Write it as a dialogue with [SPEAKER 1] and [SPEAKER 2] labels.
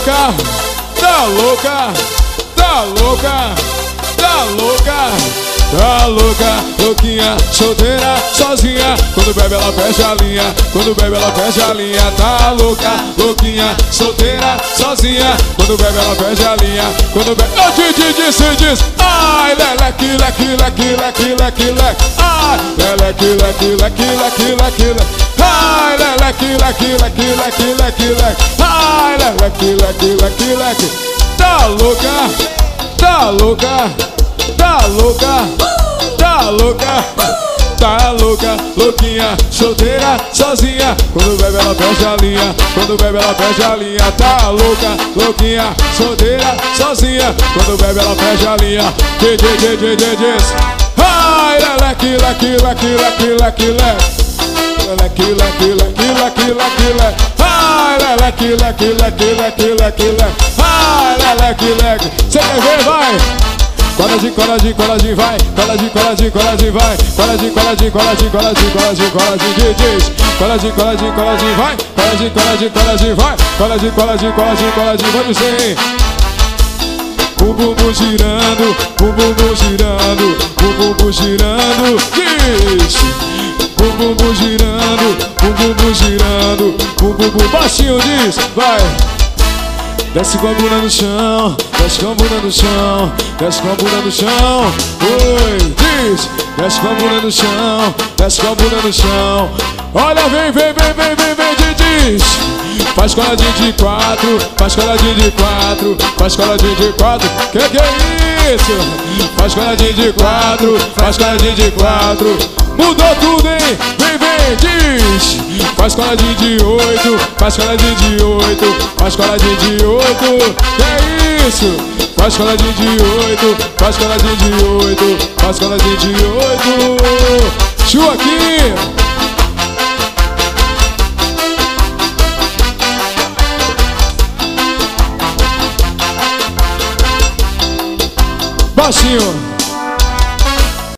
[SPEAKER 1] louca, tá louca, tá louca, tá louca, tá louca, louquinha, solteira, sozinha. Quando bebe ela fecha a linha, quando bebe ela fecha a linha. Tá louca, louquinha, solteira, sozinha. Quando bebe ela fecha a linha, quando bebe... Oh, diz, ai, leleque, leque, leque, leque, leque, leque. Ai, leleque, leque, leque, leque, leque, leque. Ai, leleque, leque, leque, leque, leque, leque. Ai, leleque, leque, leque, leque. Tá louca, tá louca, tá louca, tá louca, tá louca, louquinha, solteira, sozinha. Quando bebe ela fecha a linha, quando bebe ela fecha a linha. Tá louca, louquinha, solteira, sozinha. Quando bebe ela fecha a linha. Diz. Ai, leleque, leque, leque, leque, leque, leque. Leque, leque, leque, leque, leque, leque. Ai, leleque, leque, leque, leque, leque, leque. Ai, leleque, leque. Cê quer ver, vai? Coladinho, coladinho, coladinho, vai. Coladinho, coladinho, coladinho, vai. Coladinho, coladinho, coladinho, coladinho, coladinho, coladinho, diz. Coladinho, coladinho, coladinho, vai. Coladinho, coladinho, coladinho, vai. Coladinho, coladinho, coladinho, coladinho, vai dizer. Bum bum girando, bum bum girando, bum bum girando, diz. Bum bum girando, bum girando, bum baixinho diz, vai. Desce com a bunda no chão, desce com a bunda no chão, desce com a bunda no chão. Oi, diz. Desce com a bunda no chão, desce com a bunda no chão. Olha, vem, diz. Faz coladinho de quatro, faz coladinho de quatro, faz coladinho de quatro. Que é isso? Faz coladinho de quatro, faz coladinho de quatro. Mudou tudo, hein? Vem, diz. Faz coladinho de oito, faz coladinho de oito, faz coladinho de oito. Que é isso? Faz coladinho de oito, faz coladinho de oito, faz coladinho de oito. Chu aqui. Baixinho.